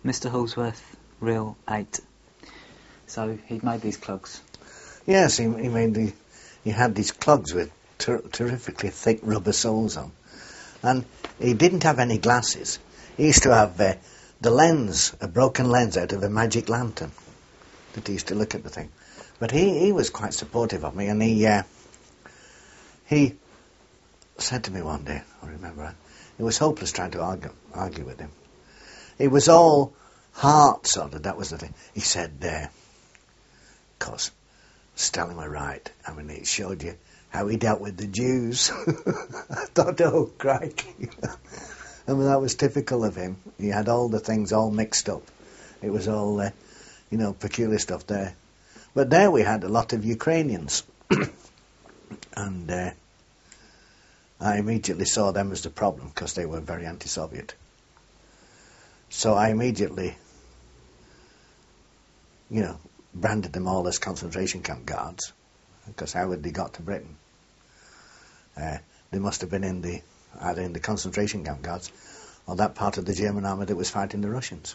Mr. Holsworth, Reel 8. So he'd made these clogs. Yes, he had these clogs with terrifically thick rubber soles on. And he didn't have any glasses. He used to have the lens, a broken lens out of a magic lantern that he used to look at the thing. But he was quite supportive of me, and he said to me one day, I remember, it was hopeless trying to argue with him. It was all heart, sort of, that was the thing. He said, of course, Stalin were right. I mean, it showed you how he dealt with the Jews. I thought, oh, crikey. I mean, that was typical of him. He had all the things all mixed up. It was all, peculiar stuff there. But there we had a lot of Ukrainians. And I immediately saw them as the problem because they were very anti-Soviet. So I immediately, branded them all as concentration camp guards, because how had they got to Britain? They must have been either in the concentration camp guards or that part of the German army that was fighting the Russians.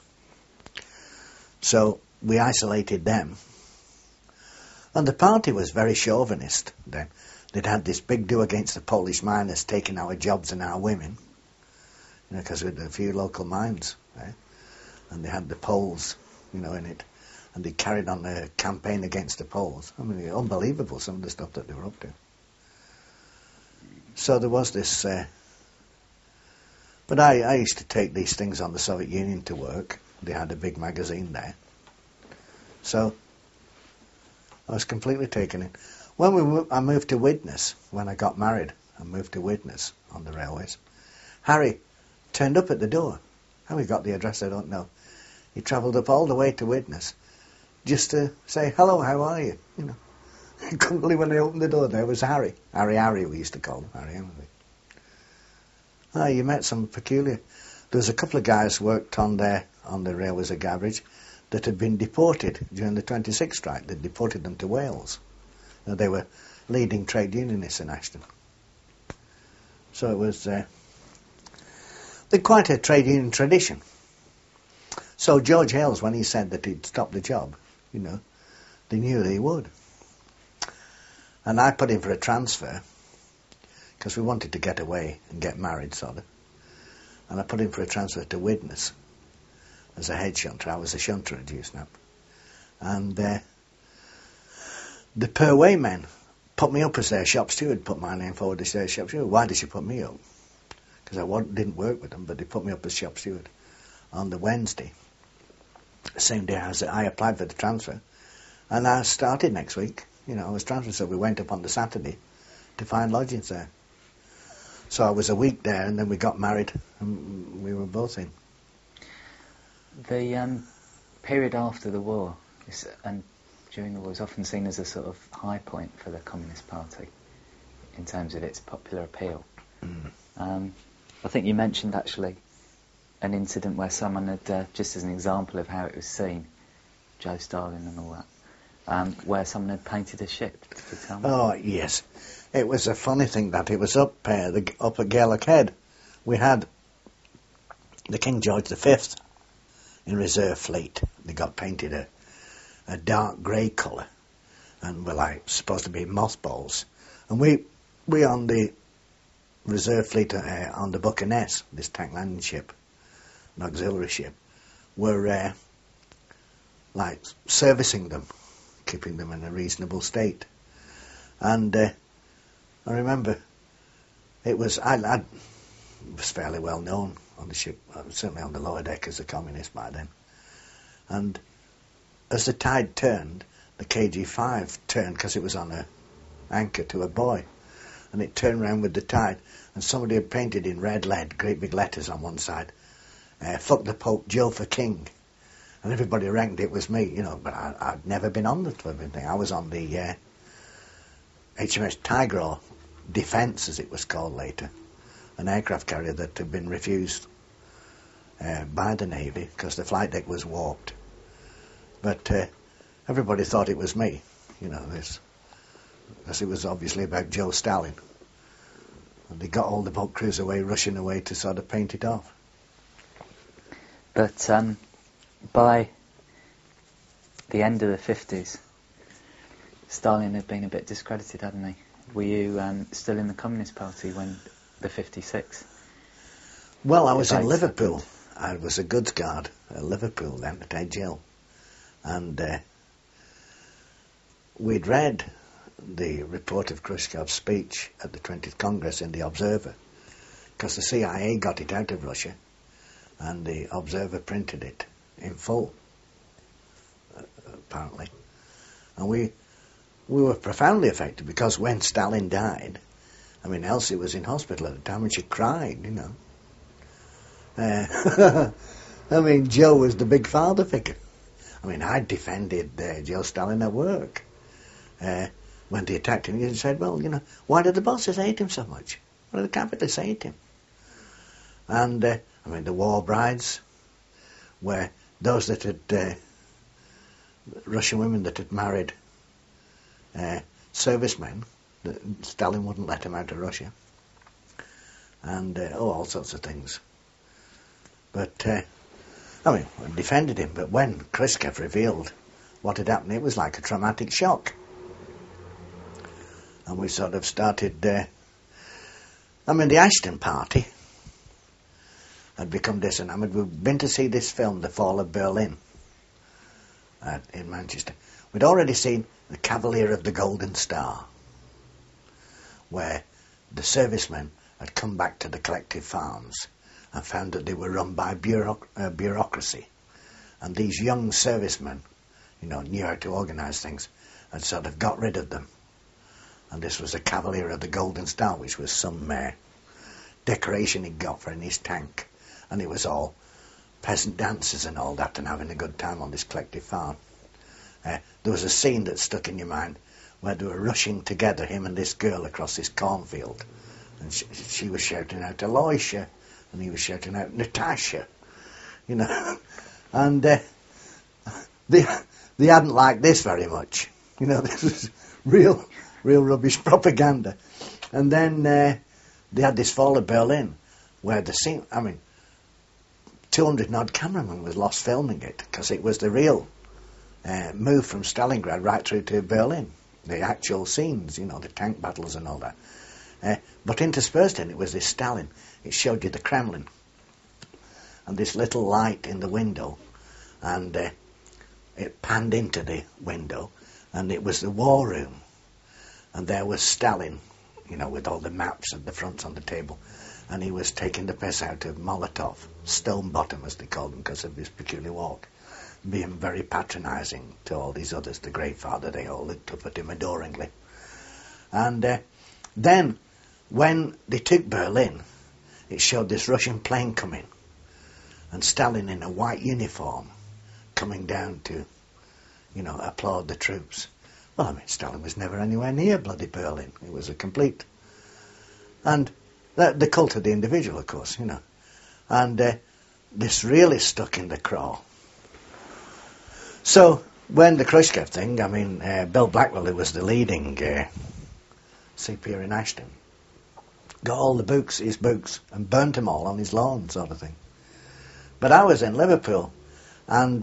So we isolated them. And the party was very chauvinist then. They'd had this big do against the Polish miners taking our jobs and our women, because we had a few local mines there. And they had the Poles, in it. And they carried on a campaign against the Poles. I mean, unbelievable, some of the stuff that they were up to. So there was this... but I used to take these things on the Soviet Union to work. They had a big magazine there. So I was completely taken in. When I moved to Widnes, when I got married, I moved to Widnes on the railways. Harry turned up at the door. How he got the address, I don't know. He travelled up all the way to Widnes just to say, hello, how are you? I couldn't believe when I opened the door, there was Harry. Harry, we used to call him, Harry. You met some peculiar... There was a couple of guys worked on the railways at Gabbridge that had been deported during the 26 strike. They deported them to Wales. They were leading trade unionists in Ashton. So it was... they'd quite a trade union tradition. So George Hales, when he said that he'd stop the job, they knew that he would. And I put in for a transfer, because we wanted to get away and get married, sort of. And I put in for a transfer to Widnes as a head shunter. I was a shunter at USNAP. And the per-way men put me up as their shop steward, put my name forward as their shop steward. Why did she put me up? Because I didn't work with them, but they put me up as shop steward on the Wednesday, the same day as I applied for the transfer. And I started next week. I was transferred, so we went up on the Saturday to find lodgings there. So I was a week there, and then we got married, and we were both in. The period after the war, and during the war, is often seen as a sort of high point for the Communist Party in terms of its popular appeal. I think you mentioned, actually, an incident where someone had, just as an example of how it was seen, Joe Stalin and all that, where someone had painted a ship. Could you tell me? Oh, yes. It was a funny thing that it was up at Gaelic Head. We had the King George V in reserve fleet. They got painted a dark grey colour and were supposed to be mothballs. And we on the reserve fleet on the Buccaneers, this tank landing ship, an auxiliary ship, were servicing them, keeping them in a reasonable state. And I remember it was fairly well known on the ship, certainly on the lower deck as a communist by then. And as the tide turned, the KG5 turned because it was on an anchor to a buoy, and it turned round with the tide, and somebody had painted in red lead, great big letters on one side, fuck the Pope, Joe for King. And everybody reckoned it was me, but I'd never been on the flipping thing. I was on the HMS Tigeraw Defence, as it was called later, an aircraft carrier that had been refused by the Navy because the flight deck was warped. But everybody thought it was me, because it was obviously about Joe Stalin. And they got all the boat crews away, rushing away to sort of paint it off. But by the end of the 50s, Stalin had been a bit discredited, hadn't he? Were you still in the Communist Party when the 56? Well, I was in Liverpool. I was a goods guard at Liverpool then, at Edge Hill. And we'd read the report of Khrushchev's speech at the 20th Congress in The Observer, because the CIA got it out of Russia, and The Observer printed it in full, apparently. And we were profoundly affected, because when Stalin died, I mean, Elsie was in hospital at the time and she cried, you know. I mean, Joe was the big father figure. I mean, I defended Joe Stalin at work. When they attacked him, he said, well, you know, why did the bosses hate him so much? Why did the capitalists hate him? And, I mean, the war brides were those that had, Russian women that had married servicemen. Stalin wouldn't let them out of Russia. And, all sorts of things. But, I mean, I defended him, but when Khrushchev revealed what had happened, it was like a traumatic shock. And we sort of started, I mean, the Ashton Party had become disenamoured. We'd been to see this film, The Fall of Berlin, in Manchester. We'd already seen The Cavalier of the Golden Star, where the servicemen had come back to the collective farms and found that they were run by bureaucracy. And these young servicemen, you know, knew how to organise things, and sort of got rid of them. And this was the Cavalier of the Golden Star, which was some decoration he got for in his tank. And it was all peasant dances and all that, and having a good time on this collective farm. There was a scene that stuck in your mind where they were rushing together, him and this girl, across this cornfield. And she was shouting out, Aloysia, and he was shouting out, Natasha, you know. And they hadn't liked this very much. You know, this was real rubbish propaganda. And then they had this Fall of Berlin, where the scene, I mean, 200 and odd cameramen was lost filming it, because it was the real move from Stalingrad right through to Berlin. The actual scenes, you know, the tank battles and all that. But interspersed in it was this Stalin. It showed you the Kremlin. And this little light in the window. And it panned into the window. And it was the war room. And there was Stalin, you know, with all the maps and the fronts on the table. And he was taking the piss out of Molotov, Stone Bottom as they called him because of his peculiar walk, being very patronising to all these others. The Great Father, they all looked up at him adoringly. And then, when they took Berlin, it showed this Russian plane coming, and Stalin in a white uniform coming down to, you know, applaud the troops. Well, I mean, Stalin was never anywhere near bloody Berlin. It was a complete... And the cult of the individual, of course, you know. And this really stuck in the craw. So, when the Khrushchev thing, I mean, Bill Blackwell, who was the leading CP in Ashton, got all the books, his books, and burnt them all on his lawn, sort of thing. But I was in Liverpool, and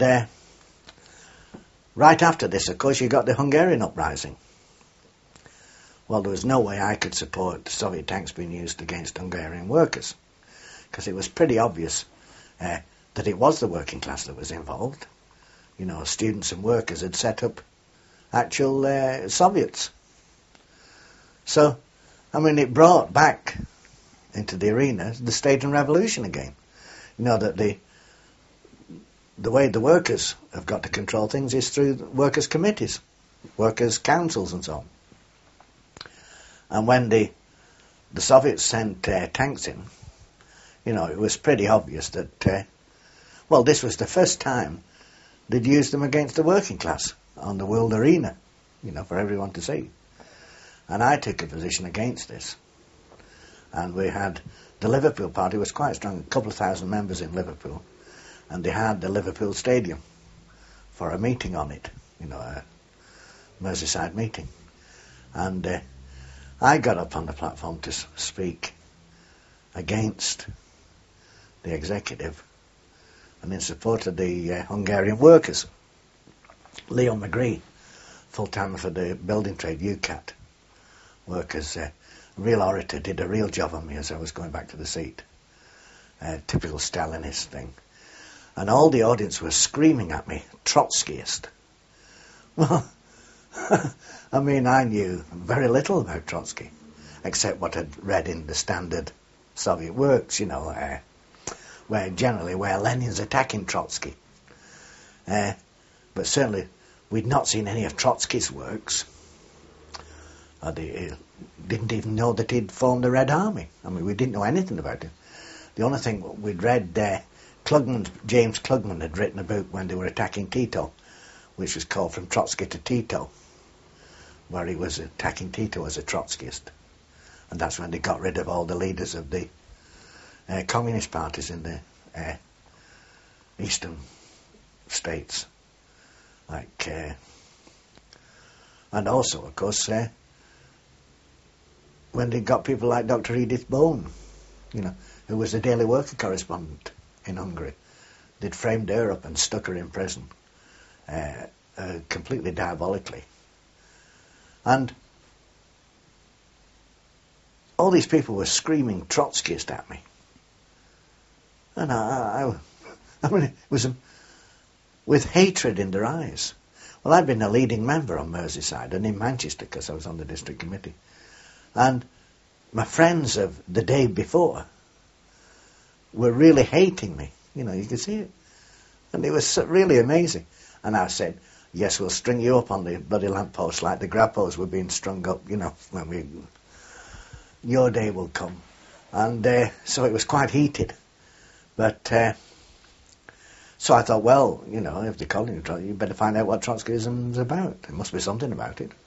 right after this, of course, you got the Hungarian uprising. Well, there was no way I could support Soviet tanks being used against Hungarian workers, because it was pretty obvious that it was the working class that was involved. You know, students and workers had set up actual Soviets. So, I mean, it brought back into the arena the state and revolution again. You know, that the way the workers have got to control things is through workers' committees, workers' councils and so on. And when the Soviets sent tanks in, you know, it was pretty obvious that, well, this was the first time they'd used them against the working class on the world arena, you know, for everyone to see. And I took a position against this. And we had, the Liverpool party was quite strong, a couple of thousand members in Liverpool. And they had the Liverpool Stadium for a meeting on it, you know, a Merseyside meeting. And I got up on the platform to speak against the executive and in support of the Hungarian workers. Leo McGree, full-timer for the building trade, UCAT workers, real orator, did a real job on me as I was going back to the seat. Typical Stalinist thing. And all the audience was screaming at me, Trotskyist. Well, I mean, I knew very little about Trotsky, except what I'd read in the standard Soviet works, you know, where Lenin's attacking Trotsky. But certainly we'd not seen any of Trotsky's works. They didn't even know that he'd formed the Red Army. I mean, we didn't know anything about it. The only thing we'd read, James Klugman had written a book when they were attacking Tito, which was called From Trotsky to Tito, where he was attacking Tito as a Trotskyist. And that's when they got rid of all the leaders of the communist parties in the eastern states. And also, of course, when they got people like Dr. Edith Bone, you know, who was the Daily Worker correspondent in Hungary. They'd framed her up and stuck her in prison, completely diabolically. And all these people were screaming Trotskyist at me. And I mean, it was with hatred in their eyes. Well, I'd been a leading member on Merseyside and in Manchester because I was on the district committee. And my friends of the day before were really hating me. You know, you could see it. And it was really amazing. And I said, yes, we'll string you up on the bloody lamppost like the grappos were being strung up, you know, your day will come. And so it was quite heated. But, so I thought, well, you know, if they're calling you better find out what Trotskyism's about. There must be something about it.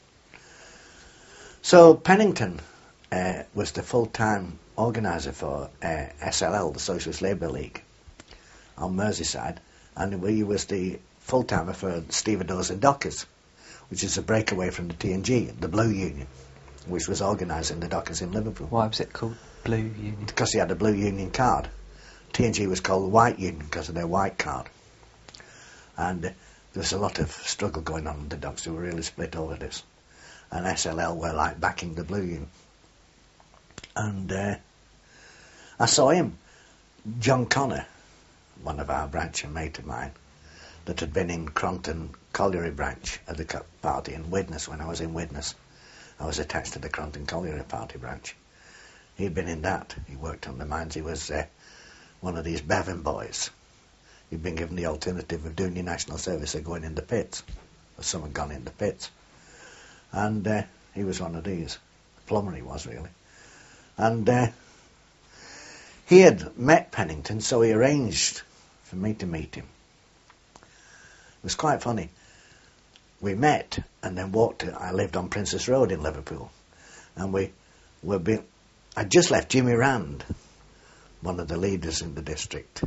So Pennington was the full-time organiser for SLL, the Socialist Labour League, on Merseyside, and he was the full-timer for Stevedores and Dockers, which is a breakaway from the TNG, the Blue Union, which was organising the Dockers in Liverpool. Why was it called Blue Union? Because he had a Blue Union card. TNG was called the White Union because of their white card. And there was a lot of struggle going on with the Dockers who were really split over this. And SLL were like backing the Blue Union. And I saw him, John Connor, one of our branch, a mate of mine, that had been in Cronton Colliery branch of the party in Widnes when I was in Widnes. I was attached to the Cronton Colliery party branch. He'd been in that. He worked on the mines. He was one of these Bevan boys. He'd been given the alternative of doing your national service or going in the pits. Or some had gone in the pits. And he was one of these. Plumber he was, really. And he had met Pennington, so he arranged for me to meet him. It was quite funny. We met and then walked I lived on Princess Road in Liverpool. And I'd just left Jimmy Rand, one of the leaders in the district,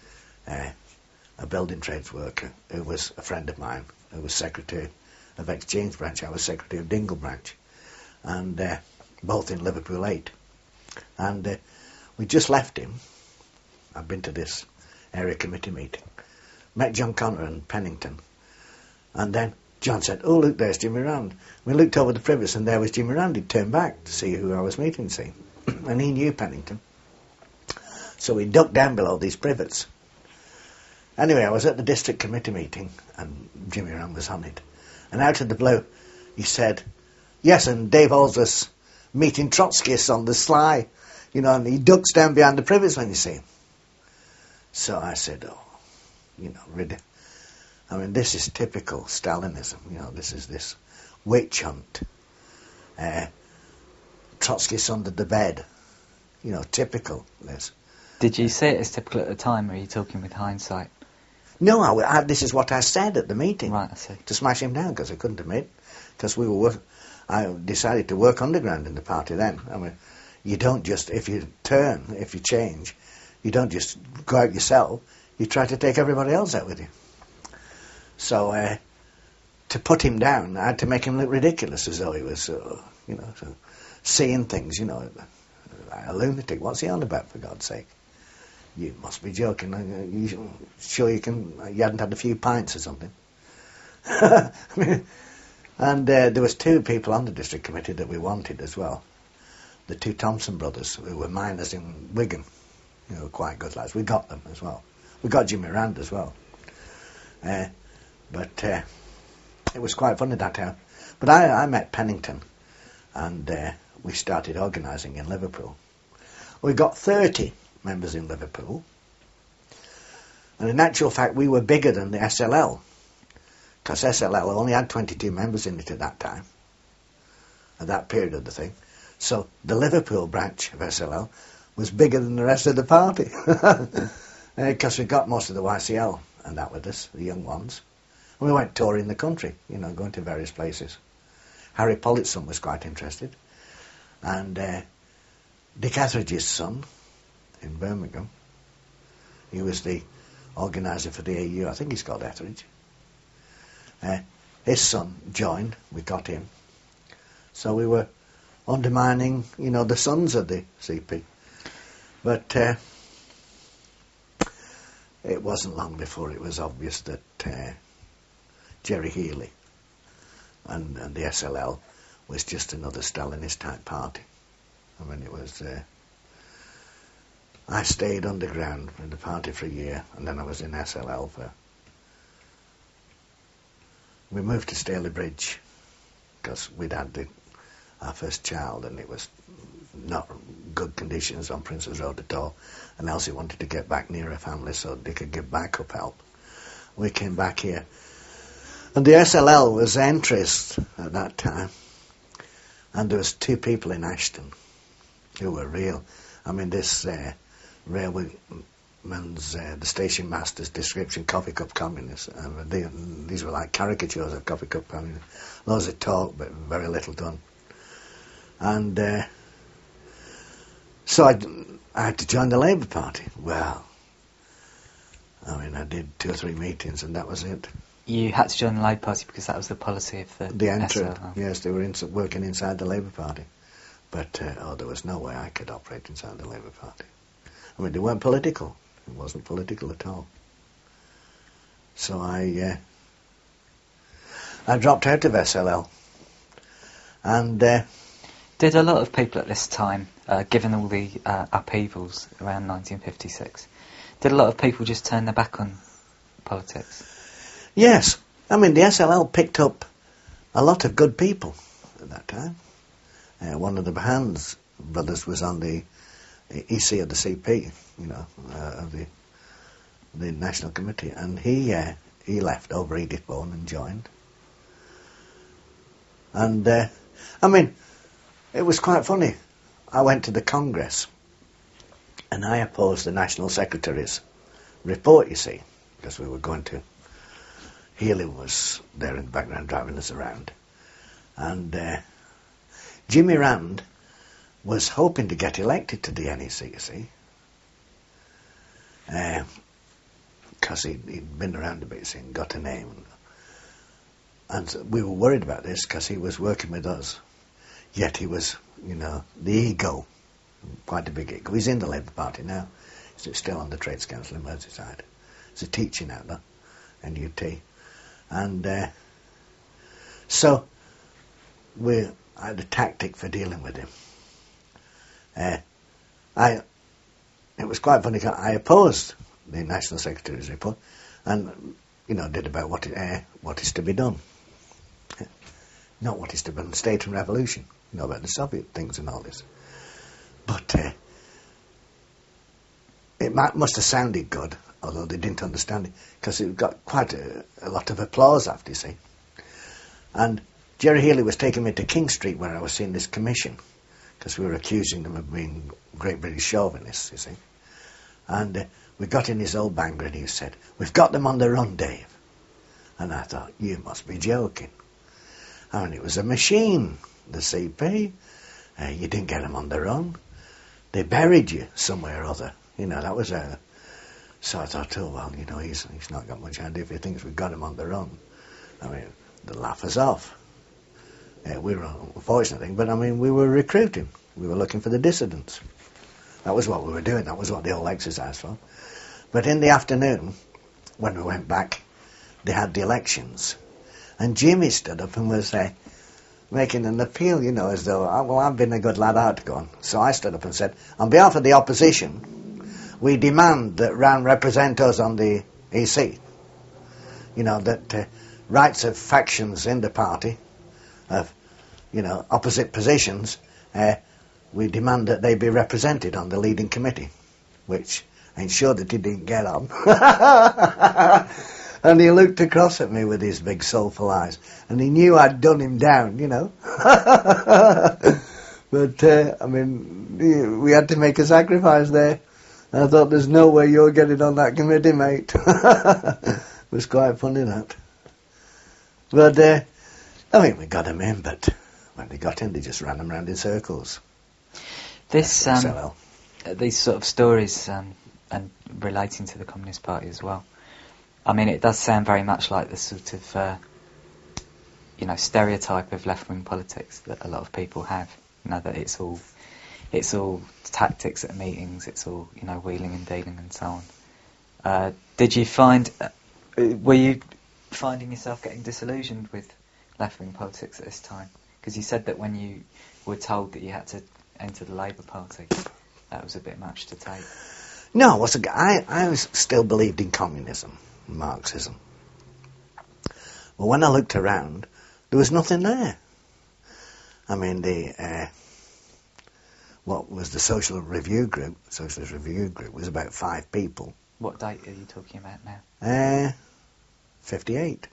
a building trades worker who was a friend of mine, who was secretary of Exchange branch. I was secretary of Dingle branch, and both in Liverpool 8. And we just left him. I've been to this area committee meeting. Met John Connor and Pennington. And then John said, oh, look, there's Jimmy Rand. We looked over the privates and there was Jimmy Rand. He'd turned back to see who I was meeting, see. And he knew Pennington. So we ducked down below these privates. Anyway, I was at the district committee meeting and Jimmy Rand was on it. And out of the blue, he said, yes, and Dave Halls was meeting Trotskyists on the sly, you know, and he ducks down behind the privates when you see him. So I said, oh, you know, really, I mean, this is typical Stalinism, you know, this is this witch hunt. Trotskyists under the bed, you know, typical this. Did you say it as typical at the time, or are you talking with hindsight? No, this is what I said at the meeting. Right, I see. To smash him down, because I couldn't admit. Because I decided to work underground in the party then. I mean, you don't just, if you change, you don't just go out yourself, you try to take everybody else out with you. So, to put him down, I had to make him look ridiculous, as though he was, you know, seeing things, you know, like a lunatic. What's he on about, for God's sake? You must be joking. You sure you hadn't had a few pints or something? I mean, and there was two people on the district committee that we wanted as well. The two Thompson brothers, who were miners in Wigan. Quite good lads. We got them as well. We got Jimmy Rand as well. But it was quite funny that time. But I met Pennington, and we started organising in Liverpool. We got 30 members in Liverpool, and in actual fact we were bigger than the SLL, because SLL only had 22 members in it at that time, at that period of the thing. So the Liverpool branch of SLL was bigger than the rest of the party, because we got most of the YCL and that with us, the young ones. And we went touring the country, going to various places. Harry Pollittson was quite interested, and Dick Etheridge's son in Birmingham, he was the organiser for the AU. I think he's called Etheridge. His son joined. We got him. So we were undermining, the sons of the CP. But it wasn't long before it was obvious that Jerry Healy and the SLL was just another Stalinist-type party. I mean, it was... I stayed underground in the party for a year, and then I was in SLL for... We moved to Staley Bridge, because we'd had our first child, and it was not good conditions on Prince's Road at all, and Elsie wanted to get back near her family so they could give backup help. We came back here, and the SLL was interest at that time, and there was two people in Ashton who were real. I mean, this railwayman's, the station master's description, coffee cup communists. These were like caricatures of coffee cup communists. Loads of talk, but very little done. And so I had to join the Labour Party. Well, I mean, I did 2 or 3 meetings, and that was it. You had to join the Labour Party because that was the policy of the entered, SLL. Yes, they were working inside the Labour Party. But, there was no way I could operate inside the Labour Party. I mean, they weren't political. It wasn't political at all. So I dropped out of SLL. And... Did a lot of people at this time, given all the upheavals around 1956, did a lot of people just turn their back on politics? Yes. I mean, the SLL picked up a lot of good people at that time. One of the Bahans brothers was on the EC of the CP, of the National Committee, and he left over Edith Bourne and joined. And, I mean, it was quite funny. I went to the Congress, and I opposed the National Secretary's report, you see, because we were going to... Healy was there in the background driving us around. And Jimmy Rand was hoping to get elected to the NEC, you see, because he'd been around a bit, you see, and got a name. And so we were worried about this because he was working with us. Yet he was, the ego, quite a big ego. He's in the Labour Party now. He's still on the Trades Council in Merseyside. He's a teaching out there, NUT. And so I had a tactic for dealing with him. It was quite funny. I opposed the National Secretary's report, and did about what is to be done, not what is to be done. State and revolution, about the Soviet things and all this. But it must have sounded good, although they didn't understand it, because it got quite a lot of applause after, you see. And Jerry Healy was taking me to King Street where I was seeing this commission, because we were accusing them of being great British chauvinists, you see. And we got in his old Bangor and he said, "We've got them on the run, Dave." And I thought, you must be joking. I mean, it was a machine, the CP. You didn't get them on the run. They buried you somewhere or other. That was a... So I thought, oh, well, he's not got much idea if he thinks we've got him on the run. I mean, they'll laugh us off. We were an unfortunate thing, but I mean, we were recruiting. We were looking for the dissidents. That was what we were doing. That was what the whole exercise was. But in the afternoon, when we went back, they had the elections. And Jimmy stood up and was making an appeal, you know, as though, well, I've been a good lad, I had to go on. So I stood up and said, on behalf of the opposition, we demand that Rann represent us on the EC. You know, that rights of factions in the party, of, you know, opposite positions, we demand that they be represented on the leading committee, which I'm sure that he didn't get on. And he looked across at me with his big soulful eyes, and he knew I'd done him down, you know. But, I mean, we had to make a sacrifice there. And I thought, there's no way you're getting on that committee, mate. It was quite funny, that. But, I mean, we got him in, but when they got in, they just ran him round in circles. This, these sort of stories, and relating to the Communist Party as well, I mean, it does sound very much like the sort of, you know, stereotype of left-wing politics that a lot of people have. You know, that it's all tactics at meetings, it's all, you know, wheeling and dealing and so on. Did you find, were you finding yourself getting disillusioned with left-wing politics at this time? Because you said that when you were told that you had to enter the Labour Party, that was a bit much to take. No, I was still believed in communism, Marxism. But when I looked around, there was nothing there. I mean, what was the Socialist Review Group was about 5 people. What date are you talking about now? 58.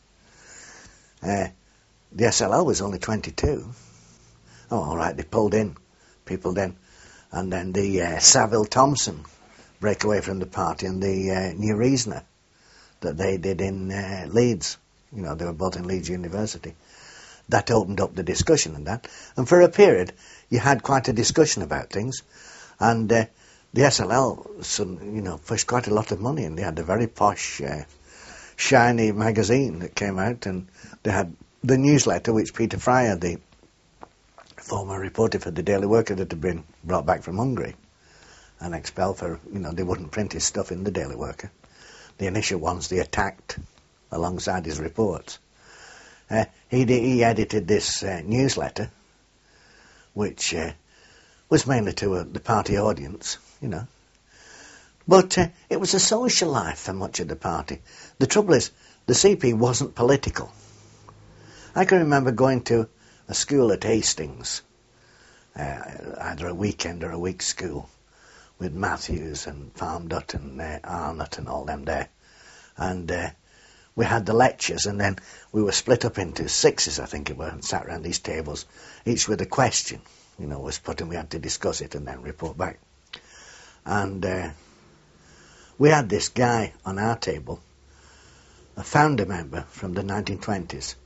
The SLL was only 22. Oh, all right, they pulled in people then. And then the Savile Thompson breakaway from the party, and the New Reasoner that they did in Leeds. You know, they were both in Leeds University. That opened up the discussion and that. And for a period, you had quite a discussion about things. And the SLL, you know, pushed quite a lot of money, and they had a very posh, shiny magazine that came out, and they had the newsletter, which Peter Fryer, the former reporter for the Daily Worker that had been brought back from Hungary and expelled for, you know, they wouldn't print his stuff in the Daily Worker. The initial ones they attacked alongside his reports. He edited this newsletter, which was mainly to the party audience, you know. But it was a social life for much of the party. The trouble is, the CP wasn't political. I can remember going to a school at Hastings, either a weekend or a week school, with Matthews and Palmdott and Arnott and all them there. And we had the lectures, and then we were split up into 6s, I think it were, and sat around these tables, each with a question, you know, was put, and we had to discuss it and then report back. And we had this guy on our table, a founder member from the 1920s,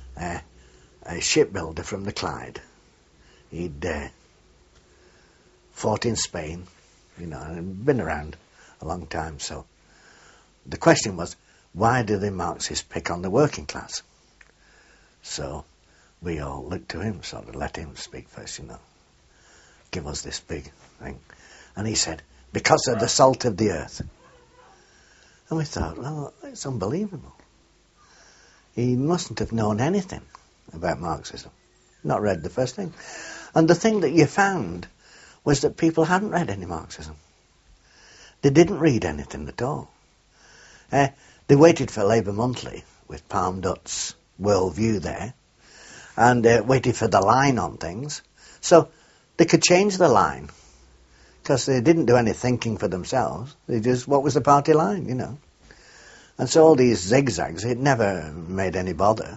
a shipbuilder from the Clyde. He'd fought in Spain, you know, and been around a long time. So the question was, why do the Marxists pick on the working class? So we all looked to him, sort of let him speak first, you know, give us this big thing. And he said, because of the salt of the earth. And we thought, well, it's unbelievable. He mustn't have known anything about Marxism, not read the first thing. And the thing that you found was that people hadn't read any Marxism. They didn't read anything at all. They waited for Labour Monthly with Palmdott's worldview there, and waited for the line on things, so they could change the line, because they didn't do any thinking for themselves. They just, what was the party line, you know? And so all these zigzags, it never made any bother.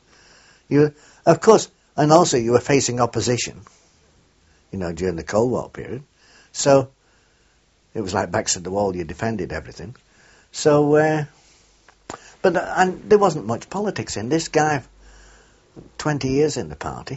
Of course, and also you were facing opposition, you know, during the Cold War period. So it was like backs at the wall, you defended everything. So, and there wasn't much politics in this guy. 20 years in the party,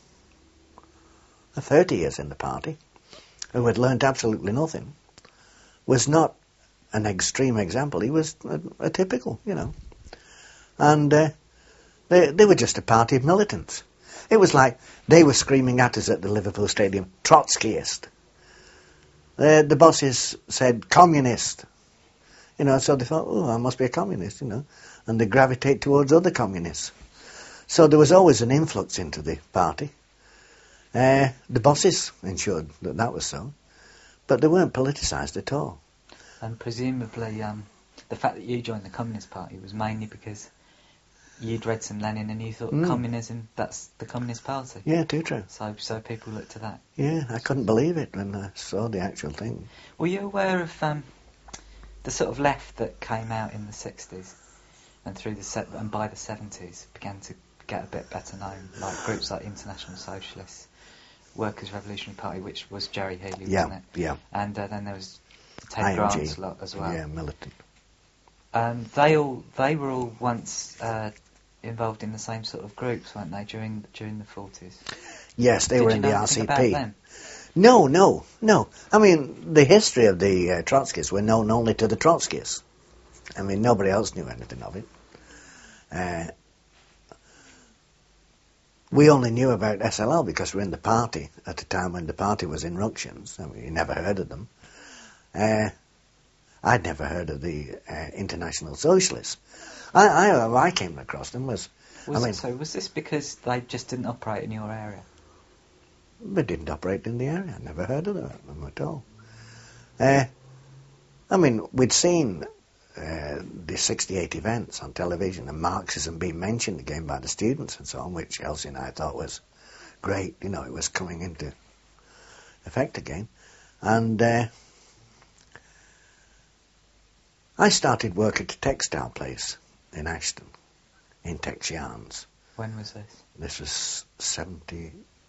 30 years in the party, who had learnt absolutely nothing, was not an extreme example. He was a typical, you know. And they were just a party of militants. It was like they were screaming at us at the Liverpool Stadium, Trotskyist. the bosses said communist. So they thought, oh, I must be a communist, and they gravitate towards other communists. So there was always an influx into the party. The bosses ensured that was so, but they weren't politicised at all. And presumably the fact that you joined the Communist Party was mainly because you'd read some Lenin and you thought communism, that's the Communist Party. Yeah, too true. So people looked to that. Yeah, I couldn't believe it when I saw the actual thing. Were you aware of the sort of left that came out in the 60s and and by the 70s began to get a bit better known, like groups like International Socialists, Workers' Revolutionary Party, which was Jerry Healy, wasn't it? Yeah. And then there was Ted Grant's lot as well. Yeah, militant. They were all once involved in the same sort of groups, weren't they, during the 40s? Yes, they were in the RCP. RCP. About them? No. I mean, the history of the Trotskyists were known only to the Trotskyists. I mean, nobody else knew anything of it. We only knew about SLL because we were in the party at a time when the party was in ructions. I mean, you never heard of them. I'd never heard of the International Socialists. I came across them was this because they just didn't operate in your area? They didn't operate in the area. I never heard of them at all. I mean, we'd seen the 68 events on television and Marxism being mentioned again by the students and so on, which Elsie and I thought was great. It was coming into effect again. And I started work at a textile place in Ashton, in Tex Yarns. When was this? This was 72.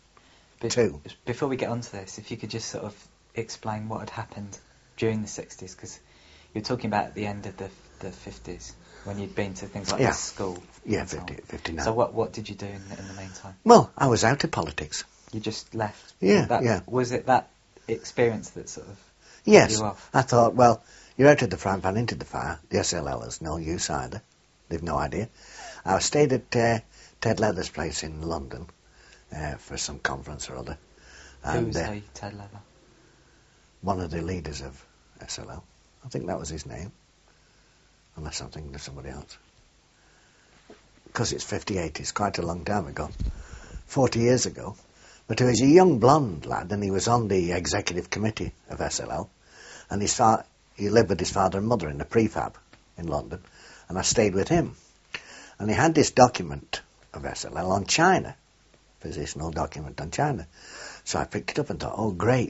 Before we get onto this, if you could just sort of explain what had happened during the 60s, because you're talking about the end of the 50s, when you'd been to things like this school. Yeah, 59. So what did you do in the meantime? Well, I was out of politics. You just left? Yeah. Was it that experience that sort of yes, put you off? I thought, well, you're out of the frying pan into the fire. The SLL is no use either. They've no idea. I stayed at Ted Leather's place in London for some conference or other. Who was Ted Leather? One of the leaders of SLL. I think that was his name. Unless I'm thinking of somebody else. Because it's 58, it's quite a long time ago. 40 years ago. But he was a young blonde lad, and he was on the executive committee of SLL. And he lived with his father and mother in a prefab in London. And I stayed with him. And he had this document of SLL on China. Positional document on China. So I picked it up and thought, oh, great,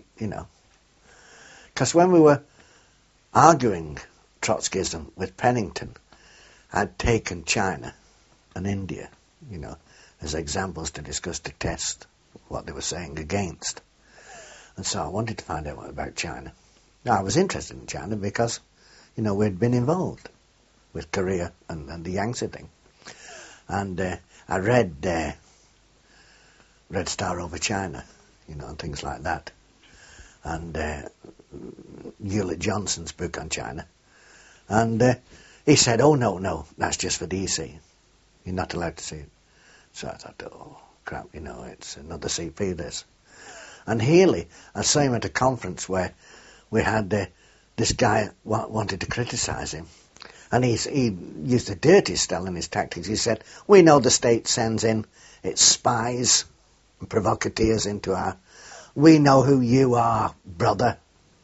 Because when we were arguing Trotskyism with Pennington, I'd taken China and India, as examples to discuss, to test what they were saying against. And so I wanted to find out about China. Now, I was interested in China because, we'd been involved with Korea and the Yangtze thing. And I read Red Star Over China, and things like that. And Hewlett Johnson's book on China. And he said, oh, no, that's just for DC. You're not allowed to see it. So I thought, oh, crap, it's another CP, this. And Healy, I saw him at a conference where we had this guy wanted to criticise him. And he used the dirtiest style in his tactics. He said, we know the state sends in its spies and provocateurs into our... We know who you are, brother.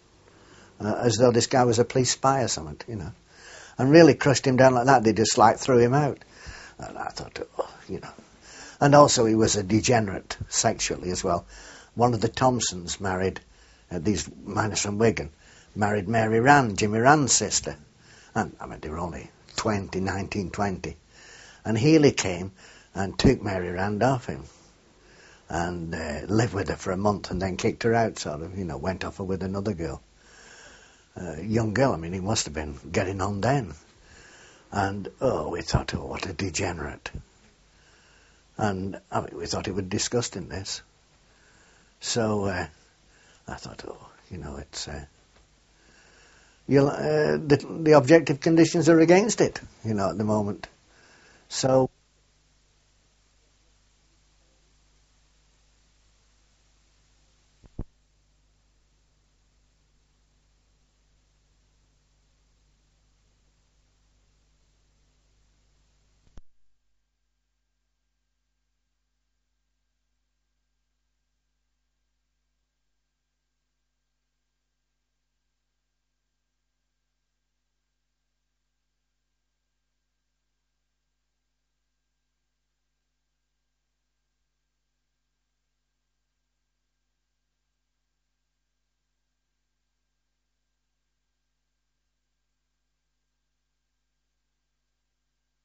As though this guy was a police spy or something, And really crushed him down like that. They just, threw him out. And I thought, And also he was a degenerate sexually as well. One of the Thompsons married, these miners from Wigan, married Mary Rand, Jimmy Rand's sister. And, they were only 19, 20. And Healy came and took Mary Rand off him. And lived with her for a month and then kicked her out, went off her with another girl. Young girl, he must have been getting on then. And, we thought, what a degenerate. And, we thought it was disgusting, this. So, I thought, it's... the objective conditions are against it, at the moment. So...